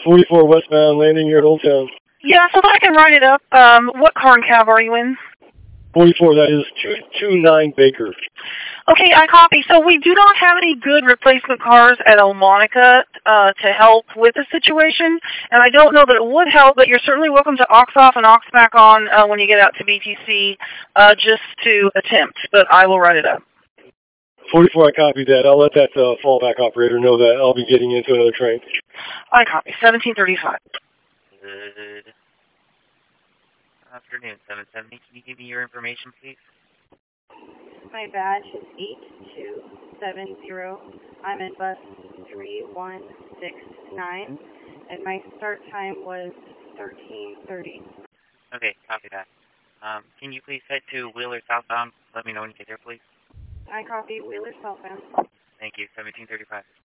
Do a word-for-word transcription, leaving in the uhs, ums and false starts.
forty-four westbound, landing here at Old Town. Yeah, so if I can write it up, um, what car and cab are you in? forty-four, that is two two nine Baker. Okay, I copy. So we do not have any good replacement cars at Elmonica uh, to help with the situation, and I don't know that it would help, but you're certainly welcome to ox off and ox back on uh, when you get out to B T C uh, just to attempt, but I will write it up. forty-four, I copied that. I'll let that uh, fallback operator know that I'll be getting into another train. I copy. seventeen thirty-five. Good afternoon, seven seventy. Can you give me your information, please? My badge is eight two seven zero. I'm in bus three one six nine, and my start time was thirteen thirty. Okay, copy that. Um, can you please head to Wheeler southbound? Let me know when you get there, please. I copy Wheeler southbound. Thank you, seventeen thirty-five.